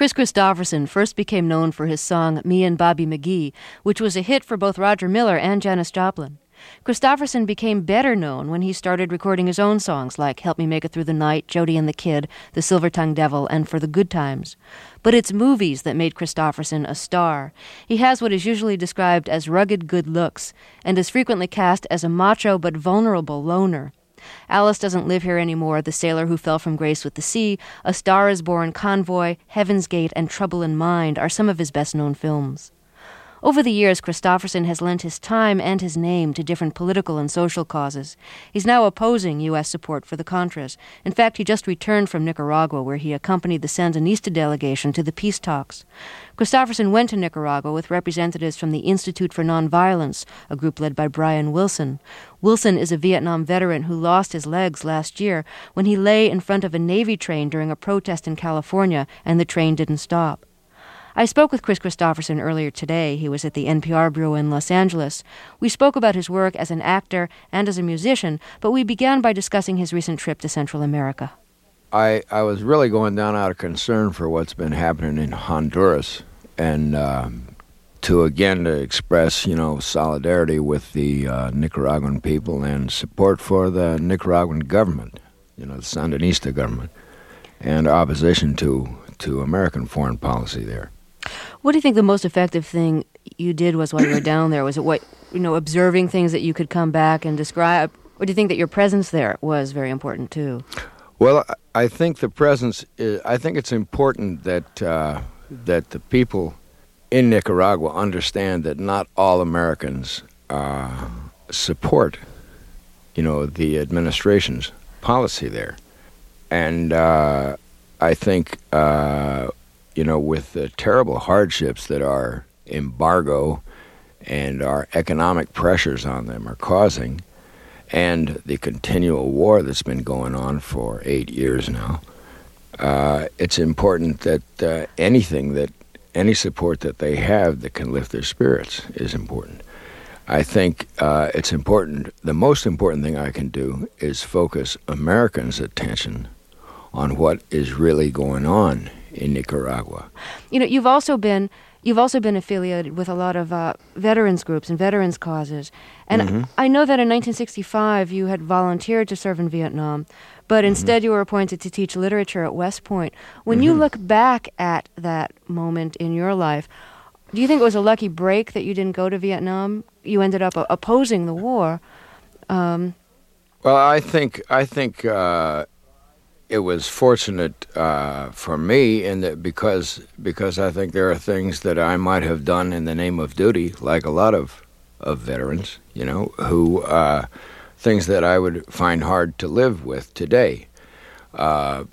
Kris Kristofferson first became known for his song Me and Bobby McGee, which was a hit for both Roger Miller and Janis Joplin. Kristofferson became better known when he started recording his own songs like Help Me Make It Through the Night, Jody and the Kid, The Silver-Tongued Devil, and For the Good Times. But it's movies that made Kristofferson a star. He has what is usually described as rugged good looks, and is frequently cast as a macho but vulnerable loner. Alice Doesn't Live Here Anymore, The Sailor Who Fell from Grace with the Sea, A Star is Born, Convoy, Heaven's Gate, and Trouble in Mind are some of his best-known films. Over the years, Kristofferson has lent his time and his name to different political and social causes. He's now opposing U.S. support for the Contras. In fact, he just returned from Nicaragua, where he accompanied the Sandinista delegation to the peace talks. Kristofferson went to Nicaragua with representatives from the Institute for Nonviolence, a group led by Brian Wilson. Wilson is a Vietnam veteran who lost his legs last year when he lay in front of a Navy train during a protest in California, and the train didn't stop. I spoke with Kris Kristofferson earlier today. He was at the NPR Bureau in Los Angeles. We spoke about his work as an actor and as a musician, but we began by discussing his recent trip to Central America. I was really going down out of concern for what's been happening in Honduras, and to express, solidarity with the Nicaraguan people and support for the Nicaraguan government, the Sandinista government, and opposition to American foreign policy there. What do you think the most effective thing you did was while you were down there? Was it observing things that you could come back and describe? Or do you think that your presence there was very important too? Well, I think the presence I think it's important that the people in Nicaragua understand that not all Americans support, the administration's policy there. And I think, with the terrible hardships that our embargo and our economic pressures on them are causing, and the continual war that's been going on for 8 years now, it's important that any support that they have that can lift their spirits is important. I think it's important, the most important thing I can do is focus Americans' attention on what is really going on in Nicaragua. You've also been affiliated with a lot of veterans groups and veterans causes. And I know that in 1965 you had volunteered to serve in Vietnam, but instead you were appointed to teach literature at West Point. When you look back at that moment in your life, do you think it was a lucky break that you didn't go to Vietnam? You ended up opposing the war. Well, I think it was fortunate for me in that because I think there are things that I might have done in the name of duty, like a lot of veterans, who things that I would find hard to live with today. In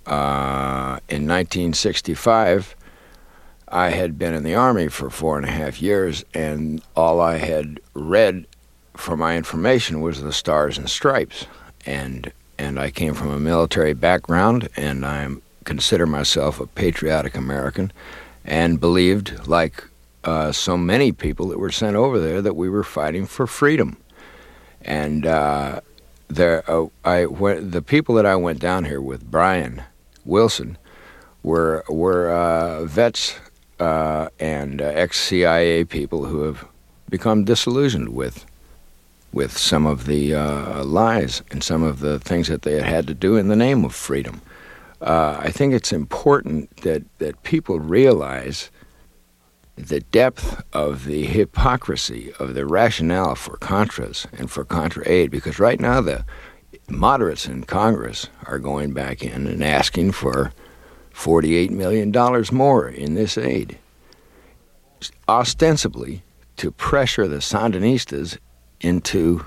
1965, I had been in the Army for 4.5 years, and all I had read for my information was the Stars and Stripes, and I came from a military background, and I consider myself a patriotic American, and believed, like so many people that were sent over there, that we were fighting for freedom. And the people that I went down here with, Brian Wilson, were vets and ex-CIA people who have become disillusioned with some of the lies and some of the things that they had to do in the name of freedom. I think it's important that people realize the depth of the hypocrisy of the rationale for Contras and for Contra aid, because right now the moderates in Congress are going back in and asking for $48 million more in this aid, ostensibly to pressure the Sandinistas into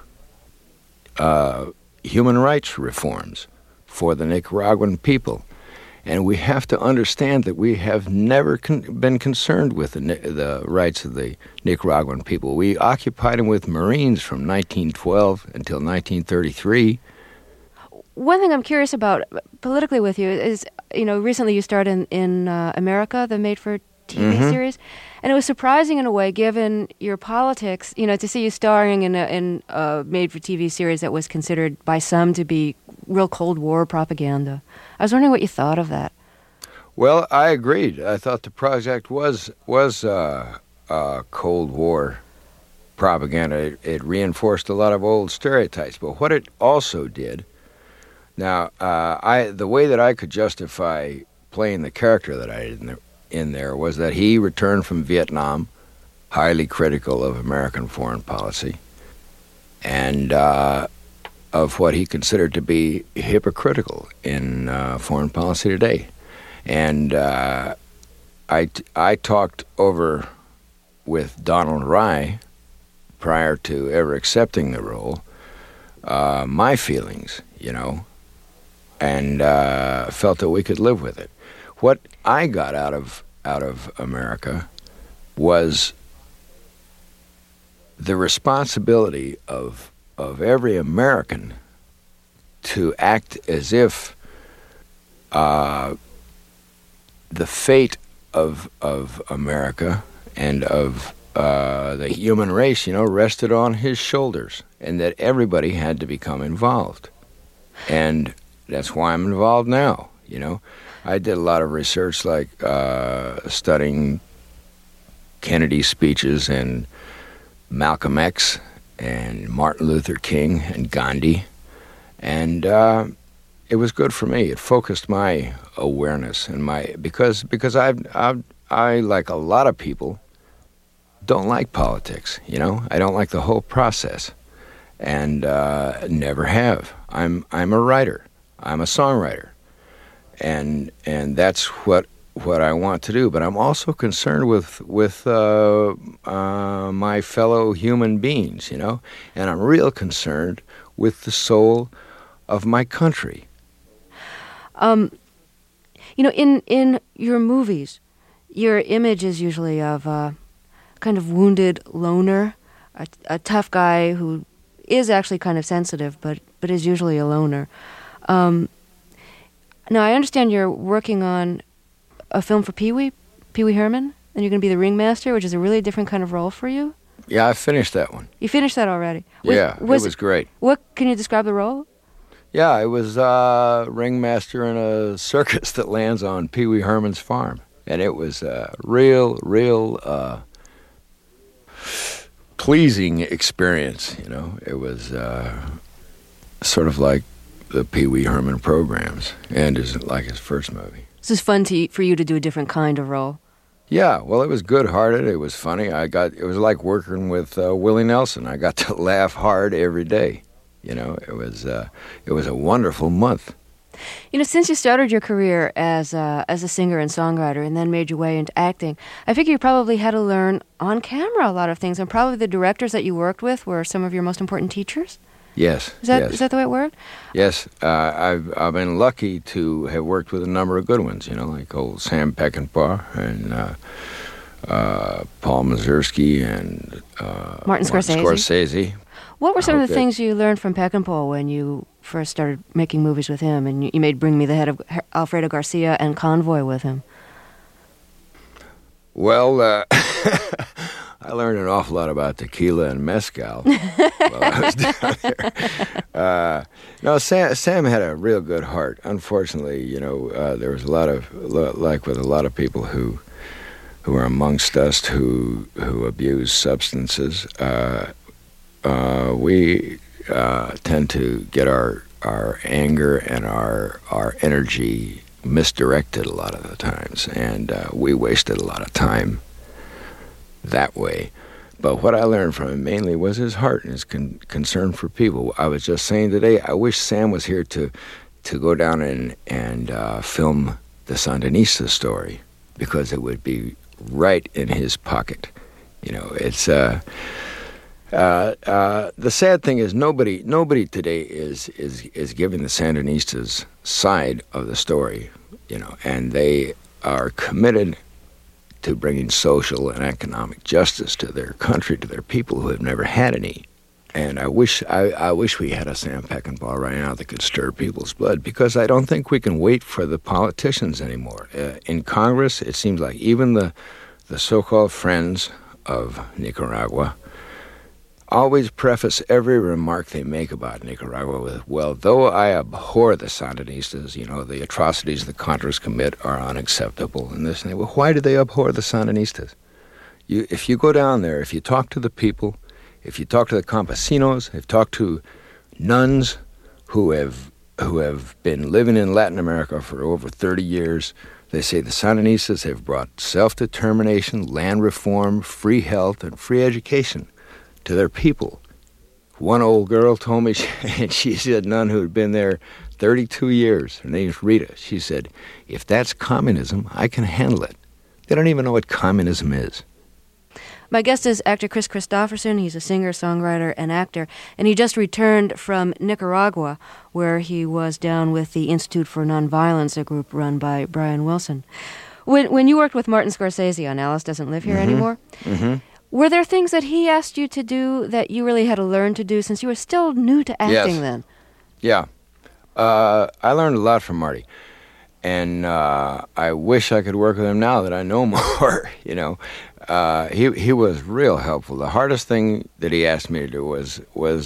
human rights reforms for the Nicaraguan people. And we have to understand that we have never been concerned with the rights of the Nicaraguan people. We occupied them with Marines from 1912 until 1933. One thing I'm curious about politically with you is, recently you starred in America, the made-for-TV series, and it was surprising in a way, given your politics, to see you starring in a made-for-TV series that was considered by some to be real Cold War propaganda. I was wondering what you thought of that. Well, I agreed. I thought the project was Cold War propaganda. It reinforced a lot of old stereotypes. But what it also did, now, the way that I could justify playing the character that I did in there was that he returned from Vietnam, highly critical of American foreign policy, and of what he considered to be hypocritical in foreign policy today. And I talked over with Donald Rye prior to ever accepting the role, my feelings, and felt that we could live with it. What I got out of America was the responsibility of every American to act as if the fate of America and of the human race, rested on his shoulders, and that everybody had to become involved. And that's why I'm involved now, I did a lot of research, like studying Kennedy's speeches and Malcolm X and Martin Luther King and Gandhi, and it was good for me. It focused my awareness and because I, like a lot of people, don't like politics. I don't like the whole process, and never have. I'm a writer. I'm a songwriter, and that's what I want to do. But I'm also concerned with my fellow human beings, and I'm real concerned with the soul of my country. In your movies, your image is usually of a kind of wounded loner, a tough guy who is actually kind of sensitive, but is usually a loner. Now, I understand you're working on a film for Pee Wee Herman, and you're going to be the ringmaster, which is a really different kind of role for you. Yeah, I finished that one. You finished that already? It was great. What can you describe the role? Yeah, I was ringmaster in a circus that lands on Pee Wee Herman's farm, and it was a real pleasing experience. It was sort of like the Pee Wee Herman programs, and is like his first movie. This is fun for you to do a different kind of role. Yeah, well, it was good-hearted. It was funny. It was like working with Willie Nelson. I got to laugh hard every day. It was a wonderful month. Since you started your career as a singer and songwriter and then made your way into acting, I figure you probably had to learn on camera a lot of things, and probably the directors that you worked with were some of your most important teachers? Yes. Is that the way it worked? Yes. I've been lucky to have worked with a number of good ones, like old Sam Peckinpah and Paul Mazursky and Martin Scorsese. What were some of the things you learned from Peckinpah when you first started making movies with him, and you made Bring Me the Head of Alfredo Garcia and Convoy with him? Well, I learned an awful lot about tequila and mezcal while I was down there. No, Sam had a real good heart. Unfortunately, there was a lot of, like with a lot of people who are amongst us who abuse substances. We tend to get our anger and our energy misdirected a lot of the times, and we wasted a lot of time that way. But what I learned from him mainly was his heart and his concern for people. I was just saying today, I wish Sam was here to go down and film the Sandinista story, because it would be right in his pocket. It's the sad thing is nobody today is giving the Sandinistas' side of the story, and they are committed to bringing social and economic justice to their country, to their people who have never had any. And I wish we had a Sam Peckinpah right now that could stir people's blood, because I don't think we can wait for the politicians anymore. In Congress, it seems like even the so-called friends of Nicaragua always preface every remark they make about Nicaragua with, well, though I abhor the Sandinistas, the atrocities the Contras commit are unacceptable and this and that. Well, why do they abhor the Sandinistas? If you go down there, if you talk to the people, if you talk to the campesinos, if you talk to nuns who have been living in Latin America for over 30 years, they say the Sandinistas have brought self-determination, land reform, free health, and free education to their people. One old girl told me, and she's a nun who had been there 32 years. Her name's Rita. She said, if that's communism, I can handle it. They don't even know what communism is. My guest is actor Kris Kristofferson. He's a singer, songwriter, and actor, and he just returned from Nicaragua, where he was down with the Institute for Nonviolence, a group run by Brian Wilson. When you worked with Martin Scorsese on Alice Doesn't Live Here Anymore, were there things that he asked you to do that you really had to learn to do since you were still new to acting then? Yeah. I learned a lot from Marty. And I wish I could work with him now that I know more, He was real helpful. The hardest thing that he asked me to do was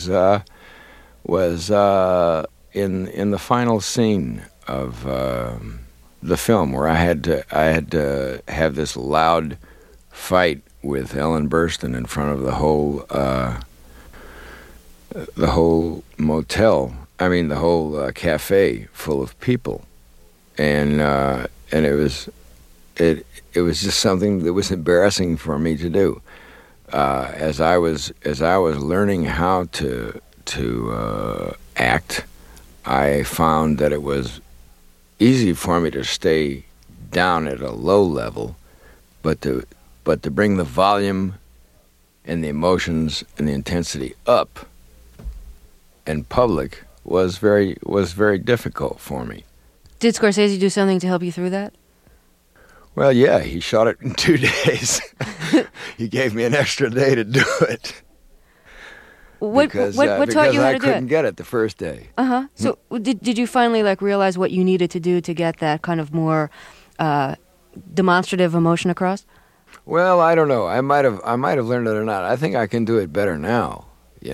in the final scene of the film, where I had to have this loud fight with Ellen Burstyn in front of the whole motel. I mean, the whole cafe full of people, and it was just something that was embarrassing for me to do. As I was learning how to act, I found that it was easy for me to stay down at a low level, but to bring the volume and the emotions and the intensity up in public was very difficult for me. Did Scorsese do something to help you through that? Well, yeah, he shot it in 2 days. He gave me an extra day to do it. What taught you how to do it? Because I couldn't get it the first day. So did you finally realize what you needed to do to get that kind of more demonstrative emotion across? Well, I don't know. I might have learned it or not. I think I can do it better now.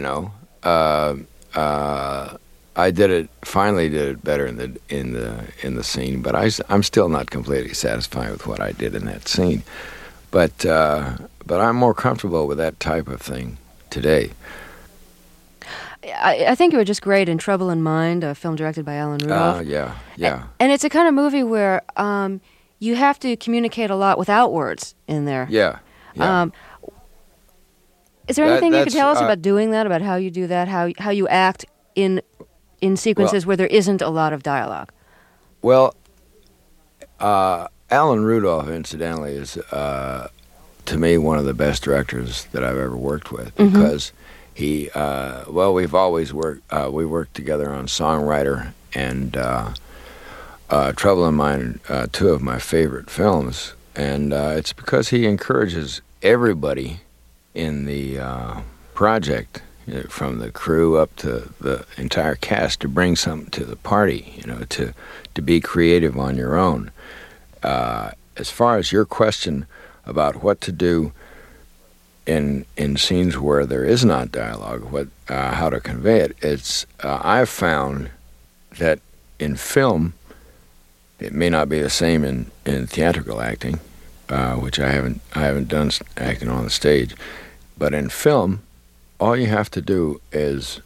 I finally did it better in the scene, but I'm still not completely satisfied with what I did in that scene. But I'm more comfortable with that type of thing today. I think you were just great in Trouble in Mind, a film directed by Alan Rudolph. Yeah. And it's a kind of movie where you have to communicate a lot without words in there. Yeah. Is there anything you could tell us about doing that, about how you do that, how you act in sequences where there isn't a lot of dialogue? Well, Alan Rudolph, incidentally, is to me one of the best directors that I've ever worked with, because he we've always we worked together on Songwriter and Trouble in Mind, two of my favorite films, and it's because he encourages everybody in the project, from the crew up to the entire cast, to bring something to the party, to be creative on your own. As far as your question about what to do in scenes where there is not dialogue, how to convey it, I've found that in film, it may not be the same in theatrical acting, which I haven't done acting on the stage, but in film, all you have to do is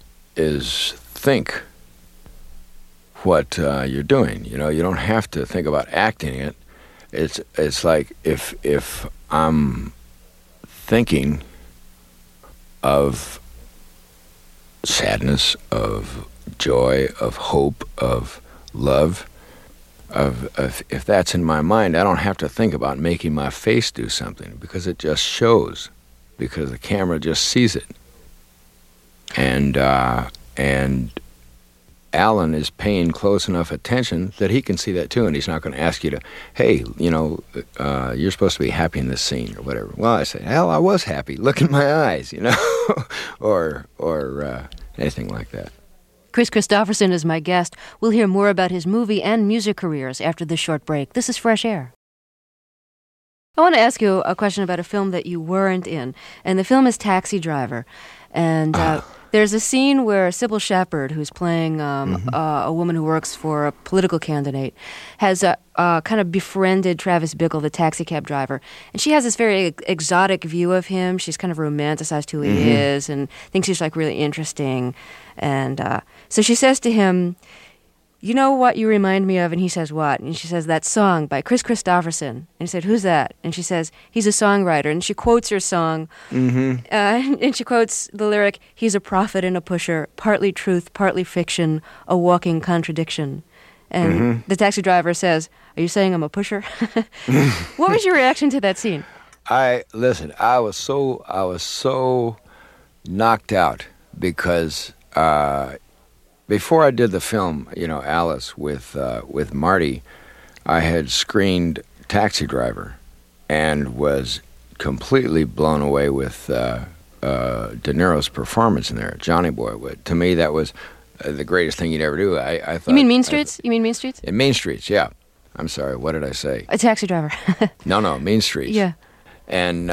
think what you're doing. You don't have to think about acting it. It's like if I'm thinking of sadness, of joy, of hope, of love, if that's in my mind, I don't have to think about making my face do something, because it just shows, because the camera just sees it. And Alan is paying close enough attention that he can see that too, and he's not going to ask you to, hey, you're supposed to be happy in this scene or whatever. Well, I say, hell, I was happy. Look in my eyes, or anything like that. Kris Kristofferson is my guest. We'll hear more about his movie and music careers after this short break. This is Fresh Air. I want to ask you a question about a film that you weren't in, and the film is Taxi Driver. And there's a scene where Sybil Shepherd, who's playing a woman who works for a political candidate, has kind of befriended Travis Bickle, the taxi cab driver. And she has this very exotic view of him. She's kind of romanticized who he is and thinks he's like really interesting. And so she says to him, "You know what you remind me of?" And he says, "What?" And she says, "That song by Chris Christopherson." And he said, "Who's that?" And she says, "He's a songwriter." And she quotes your song. And she quotes the lyric, "He's a prophet and a pusher, partly truth, partly fiction, a walking contradiction." And the taxi driver says, "Are you saying I'm a pusher?" What was your reaction to that scene? I was so knocked out because before I did the film, Alice with Marty, I had screened Taxi Driver, and was completely blown away with De Niro's performance in there, Johnny Boy. To me, that was the greatest thing you'd ever do. I thought. You mean Mean Streets? You mean Mean Streets? In Mean Streets, yeah. I'm sorry. What did I say? A Taxi Driver. No, Mean Streets. Yeah. And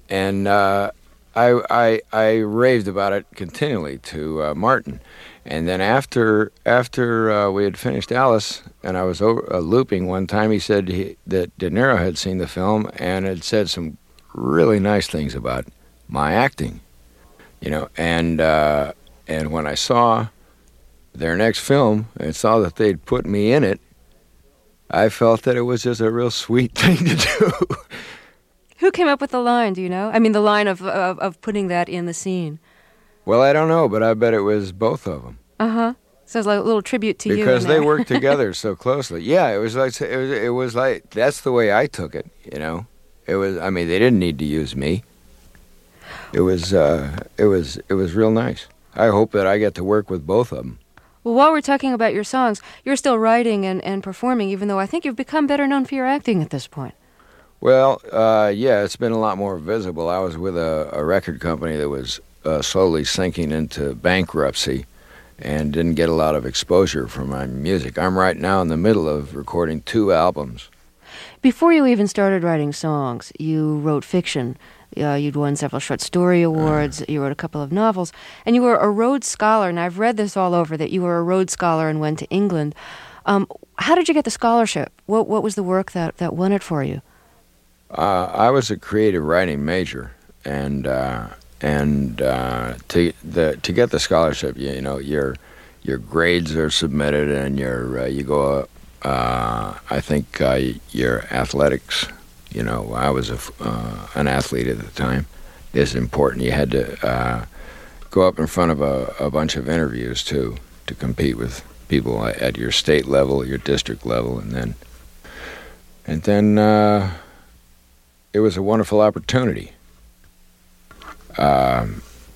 I raved about it continually to Martin. And then after we had finished Alice, and I was looping one time, he said that De Niro had seen the film and had said some really nice things about my acting, And when I saw their next film and saw that they'd put me in it, I felt that it was just a real sweet thing to do. Who came up with the line, do you know? I mean, the line of putting that in the scene. Well, I don't know, but I bet it was both of them. Uh-huh. So it's like a little tribute to you. Because they worked together so closely. Yeah, it was like that's the way I took it, It was, I mean, they didn't need to use me. It was real nice. I hope that I get to work with both of them. Well, while we're talking about your songs, you're still writing and performing, even though I think you've become better known for your acting at this point. Well, yeah, it's been a lot more visible. I was with a record company that was slowly sinking into bankruptcy and didn't get a lot of exposure for my music. I'm right now in the middle of recording 2 albums. Before you even started writing songs, you wrote fiction. You'd won several short story awards. You wrote a couple of novels. And you were a Rhodes Scholar, and I've read this all over, that you were a Rhodes Scholar and went to England. How did you get the scholarship? What was the work that won it for you? I was a creative writing major, and to get the scholarship, your grades are submitted, and you go. I think your athletics. I was an athlete at the time. Is important. You had to go up in front of a bunch of interviews too to compete with people at your state level, your district level, and then. It was a wonderful opportunity. I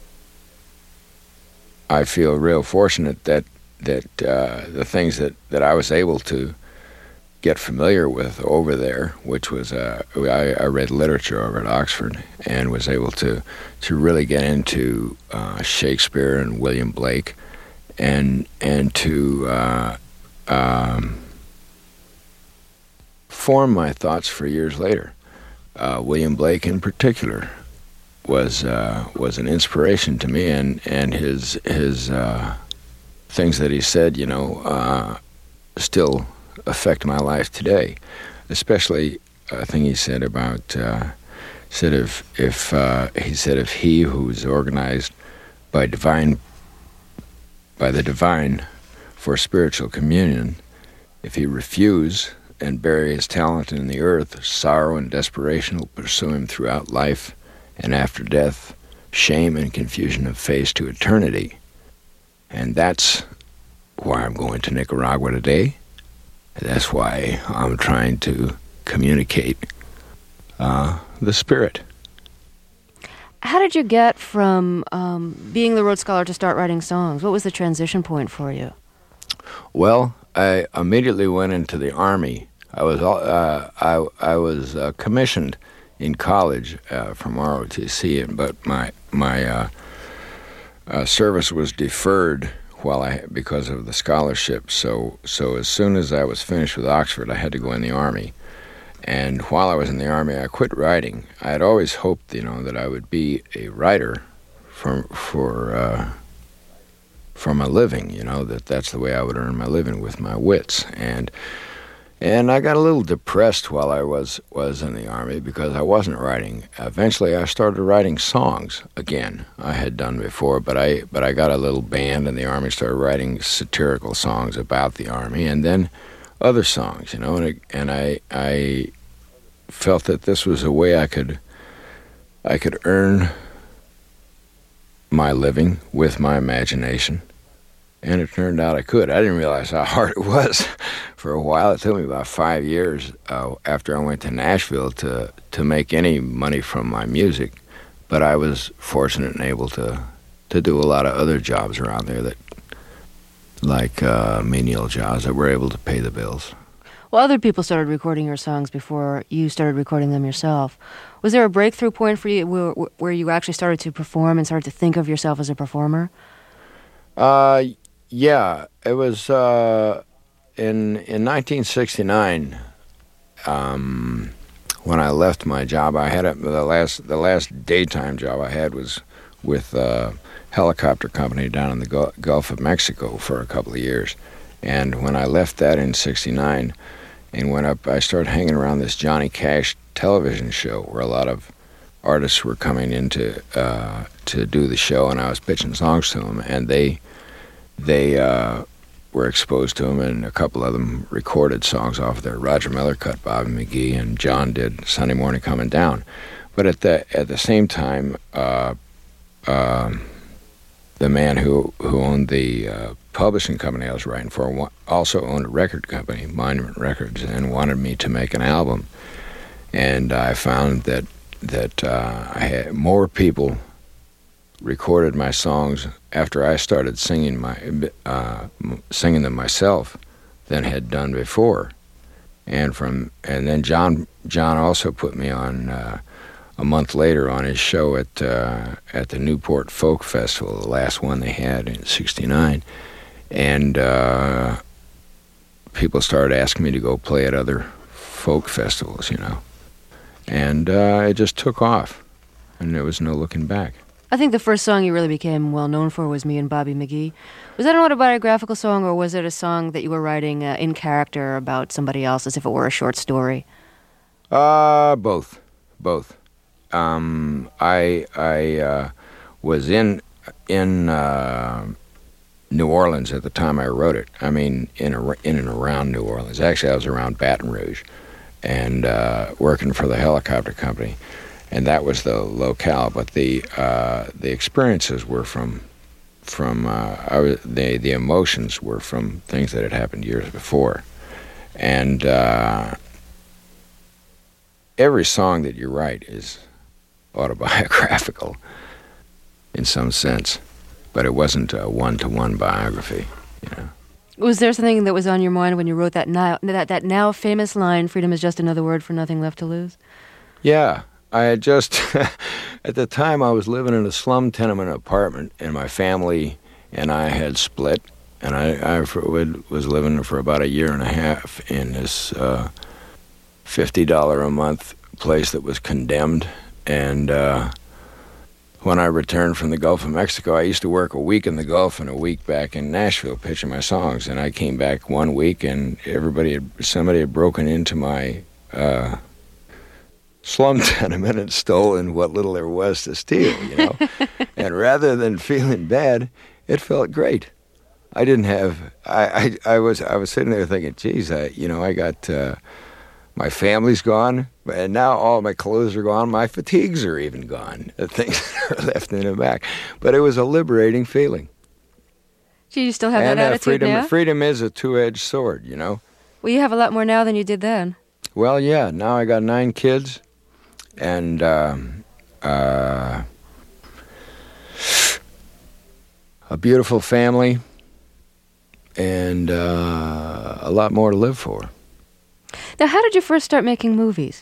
feel real fortunate that the things that I was able to get familiar with over there, which was I read literature over at Oxford and was able to really get into Shakespeare and William Blake, and to form my thoughts for years later. William Blake, in particular, was an inspiration to me, and his things that he said, still affect my life today. Especially a thing he said about if he who's organized by the divine for spiritual communion, if he refuse and bury his talent in the earth, sorrow and desperation will pursue him throughout life, and after death, shame and confusion of face to eternity. And that's why I'm going to Nicaragua today. That's why I'm trying to communicate the spirit. How did you get from being the Rhodes Scholar to start writing songs? What was the transition point for you? Well, I immediately went into the Army. I was commissioned in college from ROTC, but my service was deferred because of the scholarship. So as soon as I was finished with Oxford, I had to go in the Army, And while I was in the Army, I quit writing. I had always hoped, that I would be a writer from a living, that's the way I would earn my living, with my wits. And I got a little depressed while I was in the Army because I wasn't writing. Eventually, I started writing songs again. I had done before, but I got a little band in the Army, started writing satirical songs about the Army, and then other songs, and I felt that this was a way I could earn my living with my imagination, and it turned out I could. I didn't realize how hard it was for a while. It took me about 5 years after I went to Nashville to make any money from my music, but I was fortunate and able to do a lot of other jobs around there like menial jobs that were able to pay the bills. Well, other people started recording your songs before you started recording them yourself. Was there a breakthrough point for you where you actually started to perform and started to think of yourself as a performer? Yeah, it was in 1969 when I left my job. I had the last daytime job I had was with a helicopter company down in the Gulf of Mexico for a couple of years. And when I left that in 69 and went up, I started hanging around this Johnny Cash television show where a lot of artists were coming in to do the show, and I was pitching songs to them, and they were exposed to them, and a couple of them recorded songs off there. Roger Miller cut Bobby McGee, and John did Sunday Morning Coming Down. But at the same time, the man who owned the publishing company I was writing for also owned a record company, Monument Records, and wanted me to make an album. And I found that I had more people recorded my songs after I started singing them myself than had done before. And then John also put me on a month later on his show at the Newport Folk Festival, the last one they had in '69, and people started asking me to go play at other folk festivals, and it just took off, and there was no looking back. I think the first song you really became well known for was Me and Bobby McGee. Was that an autobiographical song, or was it a song that you were writing in character about somebody else, as if it were a short story? Both. I was in New Orleans at the time I wrote it. I mean, in and around New Orleans. Actually, I was around Baton Rouge, and working for the helicopter company, and that was the locale. But the experiences were from the emotions were from things that had happened years before, and every song that you write is autobiographical in some sense, but it wasn't a one-to-one biography, Was there something that was on your mind when you wrote that now famous line, "Freedom is just another word for nothing left to lose"? Yeah, I had just, at the time I was living in a slum tenement apartment, and my family and I had split, and I was living for about a year and a half in this $50 a month place that was condemned. And when I returned from the Gulf of Mexico, I used to work a week in the Gulf and a week back in Nashville pitching my songs. And I came back one week, and somebody had broken into my slum tenement and stolen what little there was to steal, And rather than feeling bad, it felt great. I didn't have. I was sitting there thinking, geez, I got. My family's gone, and now all my clothes are gone. My fatigues are even gone, the things that are left in the back. But it was a liberating feeling. Do you still have that attitude now? Freedom is a two-edged sword, Well, you have a lot more now than you did then. Well, yeah. Now I got 9 kids, and a beautiful family, and a lot more to live for. Now, how did you first start making movies?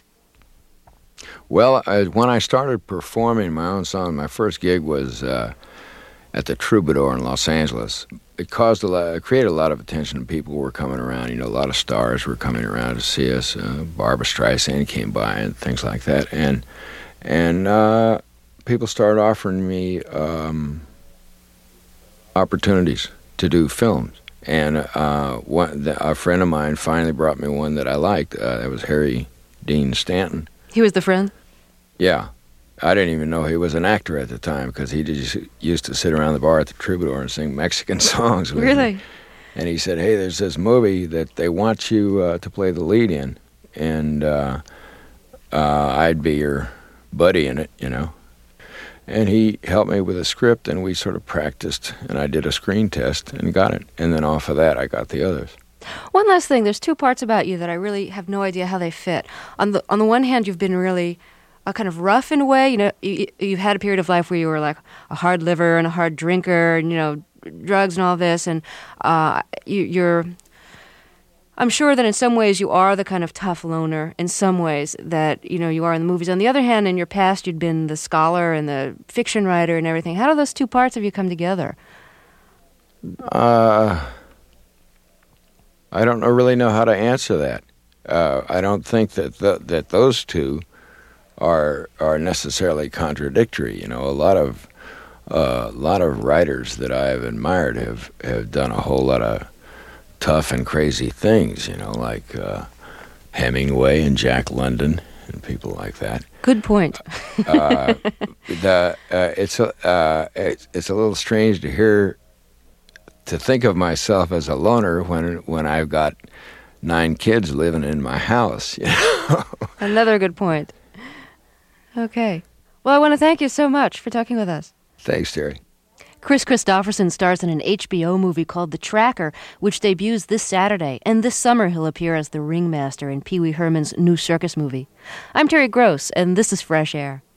Well, when I started performing my own song, my first gig was at the Troubadour in Los Angeles. It created a lot of attention. People were coming around. A lot of stars were coming around to see us. Barbra Streisand came by and things like that. And people started offering me opportunities to do films. And a friend of mine finally brought me one that I liked. That was Harry Dean Stanton. He was the friend? Yeah. I didn't even know he was an actor at the time because he just used to sit around the bar at the Troubadour and sing Mexican songs with Really? me. And he said, hey, there's this movie that they want you to play the lead in, and I'd be your buddy in it, And he helped me with a script, and we sort of practiced, and I did a screen test and got it. And then off of that, I got the others. One last thing. There's two parts about you that I really have no idea how they fit. On the one hand, you've been really kind of rough in a way. You've had a period of life where you were like a hard liver and a hard drinker, and, drugs and all this. And you're... I'm sure that in some ways you are the kind of tough loner in some ways that, you are in the movies. On the other hand, in your past, you'd been the scholar and the fiction writer and everything. How do those two parts of you come together? I don't really know how to answer that. I don't think that those two are necessarily contradictory. A lot of writers that I've admired have done a whole lot of tough and crazy things, like Hemingway and Jack London and people like that. Good point. It's a little strange to think of myself as a loner when I've got 9 kids living in my house. Another good point. Okay. Well, I want to thank you so much for talking with us. Thanks, Terry. Kris Kristofferson stars in an HBO movie called The Tracker, which debuts this Saturday, and this summer he'll appear as the ringmaster in Pee Wee Herman's new circus movie. I'm Terry Gross, and this is Fresh Air.